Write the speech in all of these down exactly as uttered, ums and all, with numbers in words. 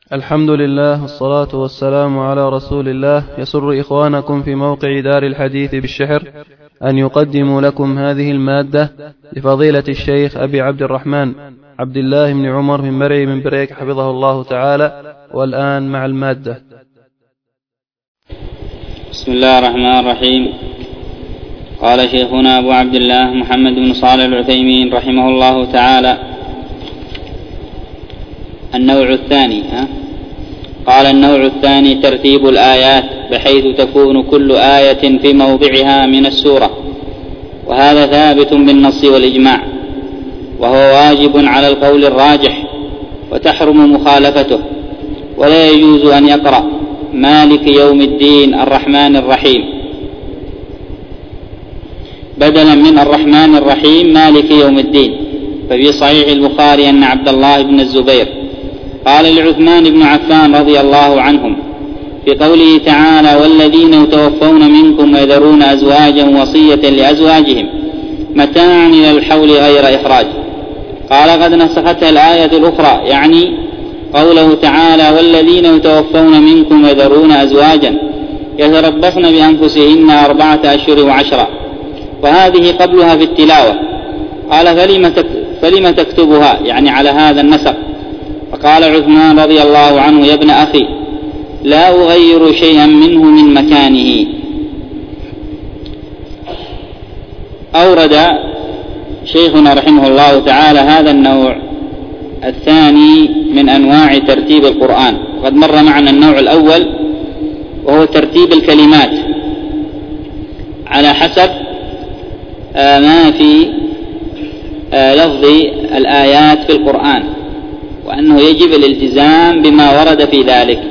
الحمد لله والصلاة والسلام على رسول الله. يسر إخوانكم في موقع دار الحديث بالشحر أن يقدموا لكم هذه المادة لفضيلة الشيخ أبي عبد الرحمن عبد الله بن عمر بن مرعي من بريك حفظه الله تعالى. والآن مع المادة. بسم الله الرحمن الرحيم. قال شيخنا أبو عبد الله محمد بن صالح العثيمين رحمه الله تعالى: النوع الثاني ها؟ قال النوع الثاني ترتيب الآيات بحيث تكون كل آية في موضعها من السورة، وهذا ثابت بالنص والإجماع، وهو واجب على القول الراجح، وتحرم مخالفته، ولا يجوز أن يقرأ مالك يوم الدين الرحمن الرحيم بدلا من الرحمن الرحيم مالك يوم الدين. ففي صحيح البخاري أن عبد الله بن الزبير قال لعثمان بن عفان رضي الله عنهم في قوله تعالى: والذين يتوفون منكم ويذرون أزواجا وصية لأزواجهم متاعا إلى الحول غير إخراج، قال: قد نسختها الآية الأخرى، يعني قوله تعالى: والذين يتوفون منكم ويذرون أزواجا يتربصن بأنفسهن أربعة أشهر وعشرة، وهذه قبلها في التلاوة. قال: فلم تكتبها، يعني على هذا النسق؟ فقال عثمان رضي الله عنه: يا ابن أخي، لا أغير شيئا منه من مكانه. أورد شيخنا رحمه الله تعالى هذا النوع الثاني من أنواع ترتيب القرآن. وقد مر معنا النوع الأول وهو ترتيب الكلمات على حسب ما في لفظ الآيات في القرآن، وأنه يجب الالتزام بما ورد في ذلك.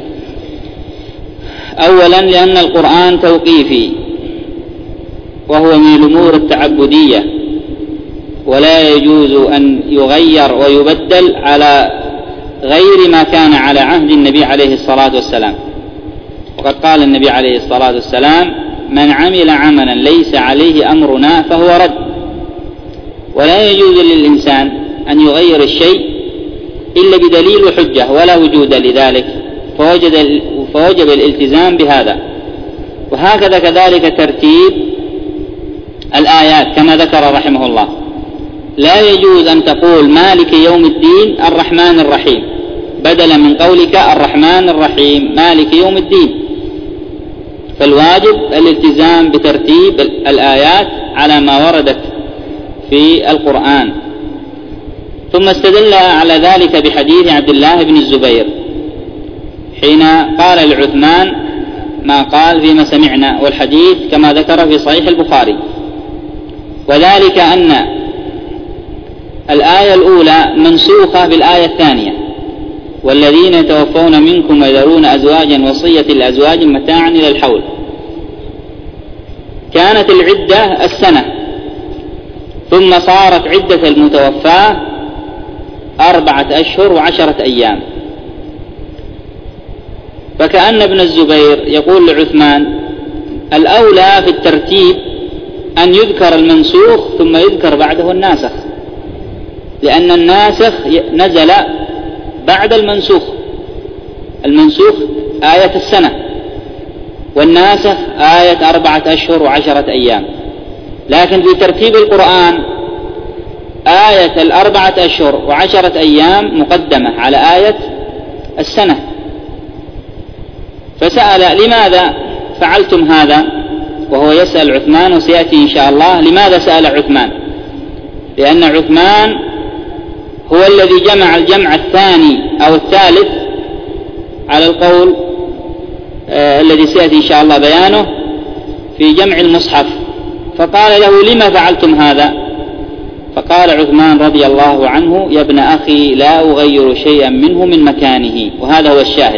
أولا لأن القرآن توقيفي، وهو من الأمور التعبدية، ولا يجوز أن يغير ويبدل على غير ما كان على عهد النبي عليه الصلاة والسلام. وقد قال النبي عليه الصلاة والسلام: من عمل عملا ليس عليه أمرنا فهو رد. ولا يجوز للإنسان أن يغير الشيء إلا بدليل وحجة، ولا وجود لذلك، فوجد فوجب الالتزام بهذا. وهكذا كذلك ترتيب الآيات كما ذكر رحمه الله. لا يجوز أن تقول مالك يوم الدين الرحمن الرحيم بدلا من قولك الرحمن الرحيم مالك يوم الدين، فالواجب الالتزام بترتيب الآيات على ما وردت في القرآن. ثم استدل على ذلك بحديث عبد الله بن الزبير حين قال لعثمان ما قال فيما سمعنا، والحديث كما ذكر في صحيح البخاري، وذلك أن الآية الأولى منسوخة بالآية الثانية: والذين يتوفون منكم ويذرون أزواجا وصية لأزواج متاعا إلى الحول. كانت العدة السنة، ثم صارت عدة المتوفاة أربعة أشهر وعشرة أيام. فكأن ابن الزبير يقول لعثمان: الأولى في الترتيب أن يذكر المنسوخ ثم يذكر بعده الناسخ، لأن الناسخ نزل بعد المنسوخ. المنسوخ آية السنة، والناسخ آية أربعة أشهر وعشرة أيام. لكن في ترتيب القرآن آية الأربعة أشهر وعشرة أيام مقدمة على آية السنة. فسأل: لماذا فعلتم هذا؟ وهو يسأل عثمان، وسيأتي إن شاء الله لماذا سأل عثمان. لأن عثمان هو الذي جمع الجمع الثاني أو الثالث على القول آه الذي سيأتي إن شاء الله بيانه في جمع المصحف. فقال له: لما فعلتم هذا؟ فقال عثمان رضي الله عنه: يا ابن أخي، لا أغير شيئا منه من مكانه. وهذا هو الشاهد،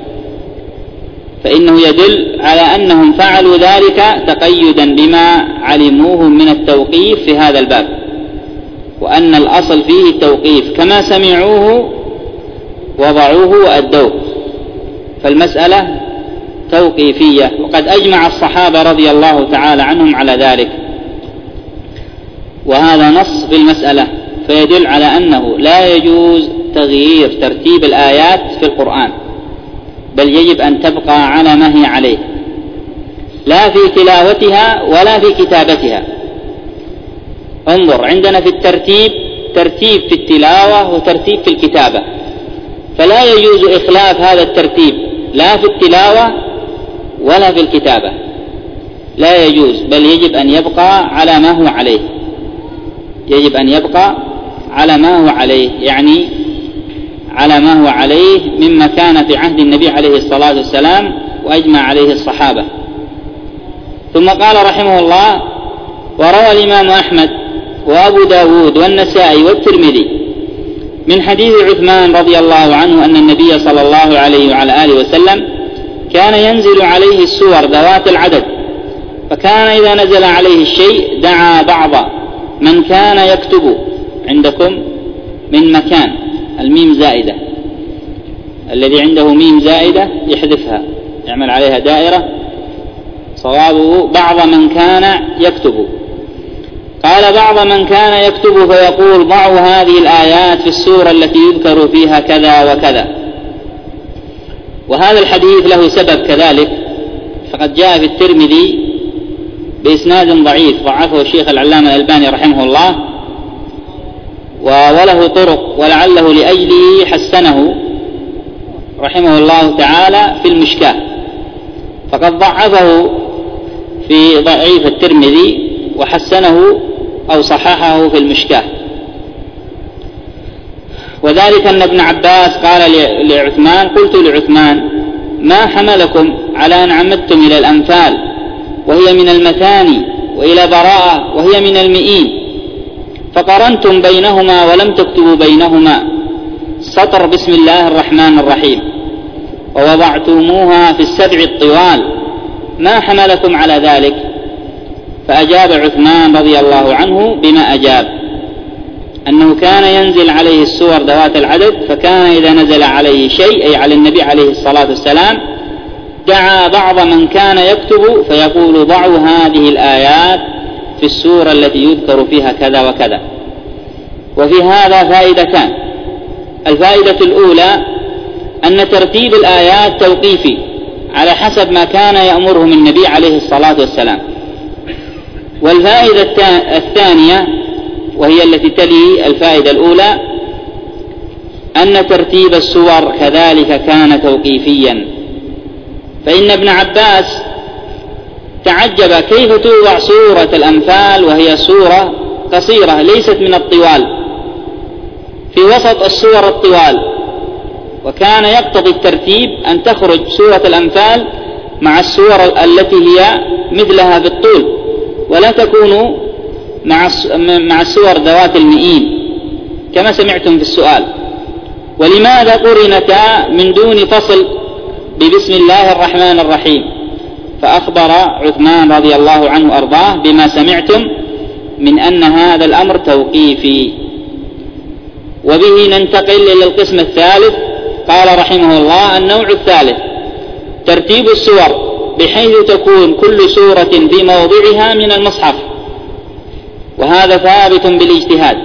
فإنه يدل على أنهم فعلوا ذلك تقيدا بما علموه من التوقيف في هذا الباب، وأن الأصل فيه التوقيف، كما سمعوه وضعوه وأدوه، فالمسألة توقيفية. وقد أجمع الصحابة رضي الله تعالى عنهم على ذلك، وهذا نص في المسألة، فيدل على أنه لا يجوز تغيير ترتيب الآيات في القرآن، بل يجب أن تبقى على ما هي عليه، لا في تلاوتها ولا في كتابتها. انظر، عندنا في الترتيب ترتيب في التلاوة وترتيب في الكتابة، فلا يجوز إخلاف هذا الترتيب لا في التلاوة ولا في الكتابة، لا يجوز، بل يجب أن يبقى على ما هو عليه، يجب أن يبقى على ما هو عليه، يعني على ما هو عليه مما كان في عهد النبي عليه الصلاة والسلام وأجمع عليه الصحابة. ثم قال رحمه الله: وروى الإمام أحمد وأبو داود والنسائي والترمذي من حديث عثمان رضي الله عنه أن النبي صلى الله عليه وعلى آله وسلم كان ينزل عليه السور ذوات العدد، فكان إذا نزل عليه الشيء دعا بعض من كان يكتب. عندكم من مكان الميم زائدة، الذي عنده ميم زائدة يحذفها، يعمل عليها دائرة، صوابه بعض من كان يكتب. قال: بعض من كان يكتب فيقول: ضعوا هذه الآيات في السورة التي يذكر فيها كذا وكذا. وهذا الحديث له سبب كذلك، فقد جاء في الترمذي بإسناد ضعيف ضعفه الشيخ العلامة الألباني رحمه الله، وله طرق، ولعله لأجله حسنه رحمه الله تعالى في المشكاة، فقد ضعفه في ضعيف الترمذي وحسنه أو صححه في المشكاة. وذلك أن ابن عباس قال لعثمان: قلت لعثمان: ما حملكم على أن عمدتم إلى الأنفال وهي من المثاني، وإلى براءة وهي من المئين، فقرنتم بينهما ولم تكتبوا بينهما سطر بسم الله الرحمن الرحيم، ووضعتموها في السبع الطوال، ما حملكم على ذلك؟ فأجاب عثمان رضي الله عنه بما أجاب، أنه كان ينزل عليه السور ذوات العدد، فكان إذا نزل عليه شيء أي على النبي عليه الصلاة والسلام دعا بعض من كان يكتب فيقول: ضعوا هذه الآيات في السورة التي يذكر فيها كذا وكذا. وفي هذا فائدتان: الفائدة الأولى أن ترتيب الآيات توقيفي على حسب ما كان يأمرهم النبي عليه الصلاة والسلام. والفائدة الثانية وهي التي تلي الفائدة الأولى أن ترتيب السور كذلك كان توقيفيا، فإن ابن عباس تعجب كيف توضع سورة الأنفال وهي سورة قصيرة ليست من الطوال في وسط السور الطوال، وكان يقتضي الترتيب أن تخرج سورة الأنفال مع السور التي هي مثلها في الطول، ولا تكون مع السور ذوات المئين كما سمعتم في السؤال. ولماذا قرنتا من دون فصل ببسم الله الرحمن الرحيم؟ فأخبر عثمان رضي الله عنه أرضاه بما سمعتم من أن هذا الأمر توقيفي. وبه ننتقل إلى القسم الثالث. قال رحمه الله: النوع الثالث ترتيب السور بحيث تكون كل سورة في موضعها من المصحف، وهذا ثابت بالاجتهاد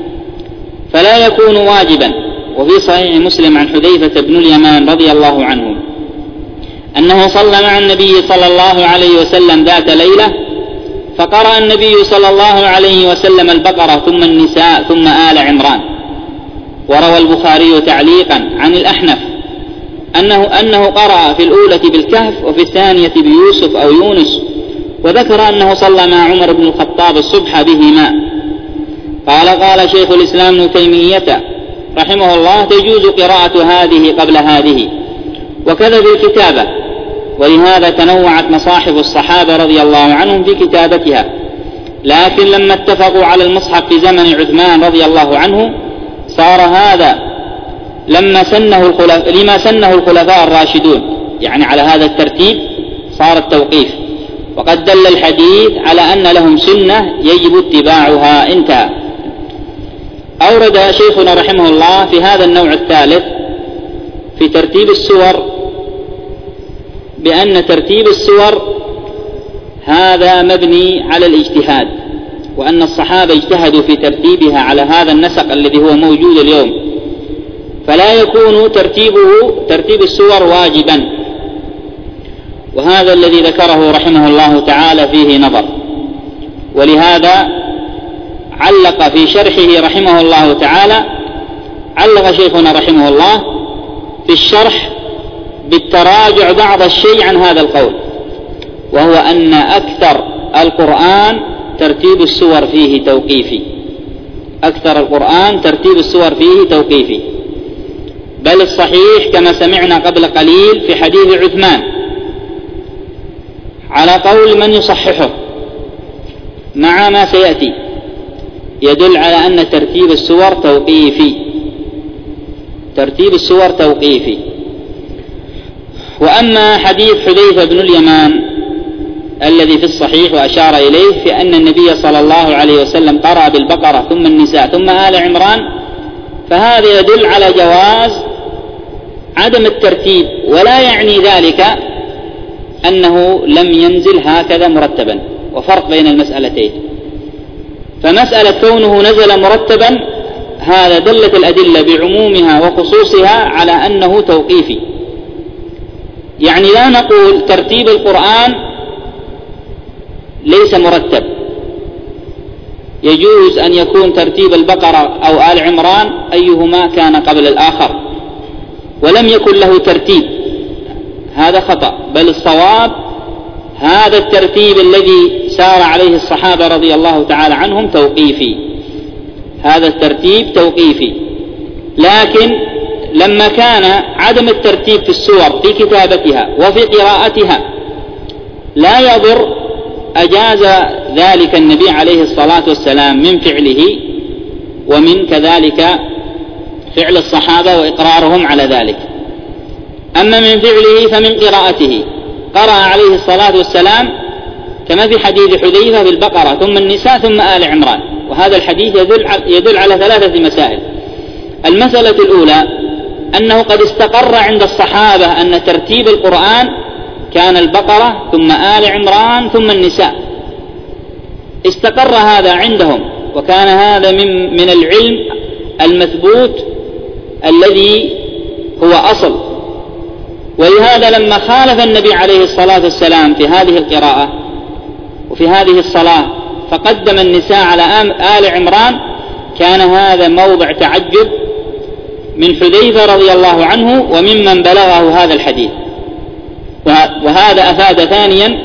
فلا يكون واجبا. وفي صحيح مسلم عن حذيفة بن اليمان رضي الله عنه أنه صلى مع النبي صلى الله عليه وسلم ذات ليلة، فقرأ النبي صلى الله عليه وسلم البقرة ثم النساء ثم آل عمران. وروى البخاري تعليقا عن الأحنف أنه, أنه قرأ في الأولى بالكهف وفي الثانية بيوسف أو يونس، وذكر أنه صلى مع عمر بن الخطاب الصبح بهما. قال قال شيخ الإسلام ابن تيمية رحمه الله: تجوز قراءة هذه قبل هذه، وكذا في الكتابة، ولهذا تنوعت مصاحف الصحابة رضي الله عنهم في كتابتها. لكن لما اتفقوا على المصحف في زمن عثمان رضي الله عنه صار هذا لما سنه الخلف... لما سنه الخلفاء الراشدون، يعني على هذا الترتيب صار التوقيف، وقد دل الحديث على أن لهم سنة يجب اتباعها. انتهى. أورد شيخنا رحمه الله في هذا النوع الثالث في ترتيب السور بأن ترتيب السور هذا مبني على الاجتهاد، وأن الصحابة اجتهدوا في ترتيبها على هذا النسق الذي هو موجود اليوم، فلا يكون ترتيبه ترتيب السور واجبا، وهذا الذي ذكره رحمه الله تعالى فيه نظر. ولهذا علق في شرحه رحمه الله تعالى، علق شيخنا رحمه الله في الشرح بالتراجع بعض الشيء عن هذا القول، وهو أن أكثر القرآن ترتيب السور فيه توقيفي، أكثر القرآن ترتيب السور فيه توقيفي، بل الصحيح كما سمعنا قبل قليل في حديث عثمان على قول من يصححه مع ما سيأتي، يدل على أن ترتيب السور توقيفي، ترتيب السور توقيفي. وأما حديث حذيفة بن اليمان الذي في الصحيح وأشار إليه في أن النبي صلى الله عليه وسلم قرأ بالبقرة ثم النساء ثم آل عمران، فهذا يدل على جواز عدم الترتيب، ولا يعني ذلك أنه لم ينزل هكذا مرتبا، وفرق بين المسألتين. فمسألة كونه نزل مرتبا هذا دلت الأدلة بعمومها وخصوصها على أنه توقيفي، يعني لا نقول ترتيب القرآن ليس مرتب، يجوز أن يكون ترتيب البقرة أو آل عمران أيهما كان قبل الآخر ولم يكن له ترتيب، هذا خطأ، بل الصواب هذا الترتيب الذي سار عليه الصحابة رضي الله تعالى عنهم توقيفي، هذا الترتيب توقيفي. لكن لما كان عدم الترتيب في السور في كتابتها وفي قراءتها لا يضر، أجاز ذلك النبي عليه الصلاة والسلام من فعله ومن كذلك فعل الصحابة وإقرارهم على ذلك. أما من فعله فمن قراءته، قرأ عليه الصلاة والسلام كما في حديث حذيفة بالبقرة ثم النساء ثم آل عمران، وهذا الحديث يدل, يدل على ثلاثة مسائل. المسألة الأولى أنه قد استقر عند الصحابة أن ترتيب القرآن كان البقرة ثم آل عمران ثم النساء، استقر هذا عندهم، وكان هذا من, من العلم المثبوت الذي هو أصل. ولهذا لما خالف النبي عليه الصلاة والسلام في هذه القراءة وفي هذه الصلاة فقدم النساء على آل عمران، كان هذا موضع تعجب من حذيفة رضي الله عنه وممن بلغه هذا الحديث. وهذا أفاد ثانيا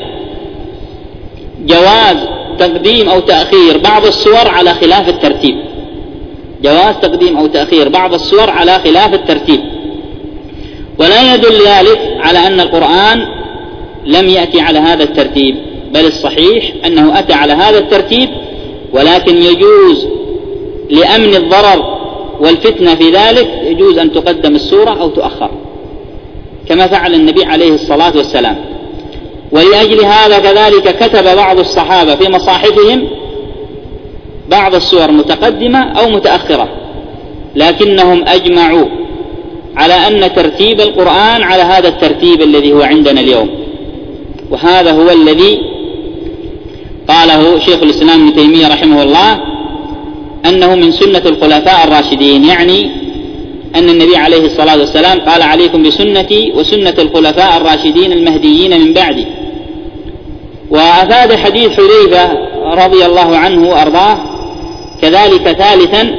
جواز تقديم أو تأخير بعض السور على خلاف الترتيب، جواز تقديم أو تأخير بعض السور على خلاف الترتيب، ولا يدل ذلك على أن القرآن لم يأتي على هذا الترتيب، بل الصحيح أنه أتى على هذا الترتيب، ولكن يجوز لأمن الضرر والفتنة في ذلك يجوز أن تقدم السورة أو تؤخر كما فعل النبي عليه الصلاة والسلام. ولأجل هذا كذلك كتب بعض الصحابة في مصاحفهم بعض السور متقدمة أو متأخرة، لكنهم أجمعوا على أن ترتيب القرآن على هذا الترتيب الذي هو عندنا اليوم، وهذا هو الذي قاله شيخ الإسلام ابن تيمية رحمه الله أنه من سنة الخلفاء الراشدين، يعني أن النبي عليه الصلاة والسلام قال عليكم بسنتي وسنة الخلفاء الراشدين المهديين من بعدي. وأفاد حديث حذيفة رضي الله عنه وأرضاه كذلك ثالثا،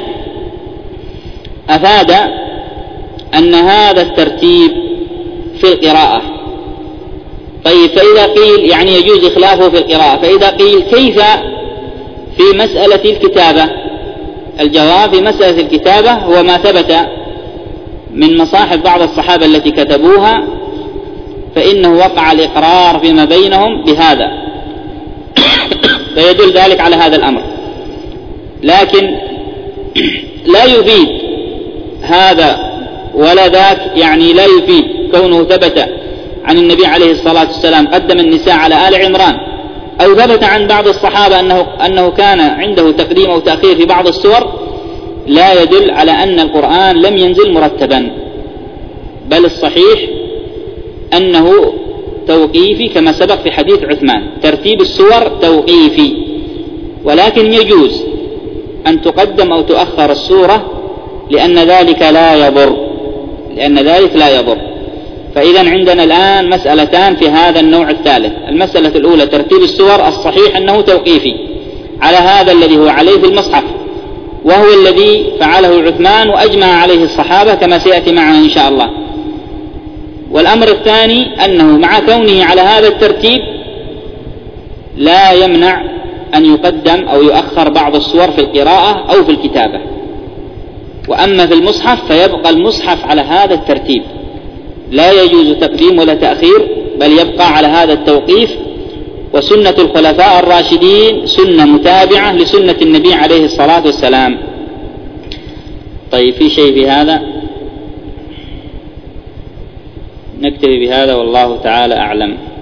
أفاد أن هذا الترتيب في القراءة. طيب فإذا قيل يعني يجوز إخلافه في القراءة، فإذا قيل كيف في مسألة الكتابة؟ الجواب في مسألة الكتابة هو ما ثبت من مصاحف بعض الصحابة التي كتبوها، فإنه وقع الإقرار فيما بينهم بهذا فيدل ذلك على هذا الأمر. لكن لا يفيد هذا ولا ذاك، يعني لا يفيد كونه ثبت عن النبي عليه الصلاة والسلام قدم النساء على آل عمران، أو ثبت عن بعض الصحابة أنه, أنه كان عنده تقديم أو تأخير في بعض السور، لا يدل على أن القرآن لم ينزل مرتبا، بل الصحيح أنه توقيفي كما سبق في حديث عثمان، ترتيب السور توقيفي، ولكن يجوز أن تقدم أو تؤخر السورة لأن ذلك لا يضر، لأن ذلك لا يضر. فإذا عندنا الآن مسألتان في هذا النوع الثالث. المسألة الأولى ترتيب السور، الصحيح أنه توقيفي على هذا الذي هو عليه في المصحف، وهو الذي فعله عثمان وأجمع عليه الصحابة كما سيأتي معنا إن شاء الله. والأمر الثاني أنه مع كونه على هذا الترتيب لا يمنع أن يقدم أو يؤخر بعض السور في القراءة أو في الكتابة. وأما في المصحف فيبقى المصحف على هذا الترتيب، لا يجوز تقديم ولا تأخير، بل يبقى على هذا التوقيف. وسنة الخلفاء الراشدين سنة متابعة لسنة النبي عليه الصلاة والسلام. طيب، في شيء في هذا؟ نكتفي بهذا والله تعالى أعلم.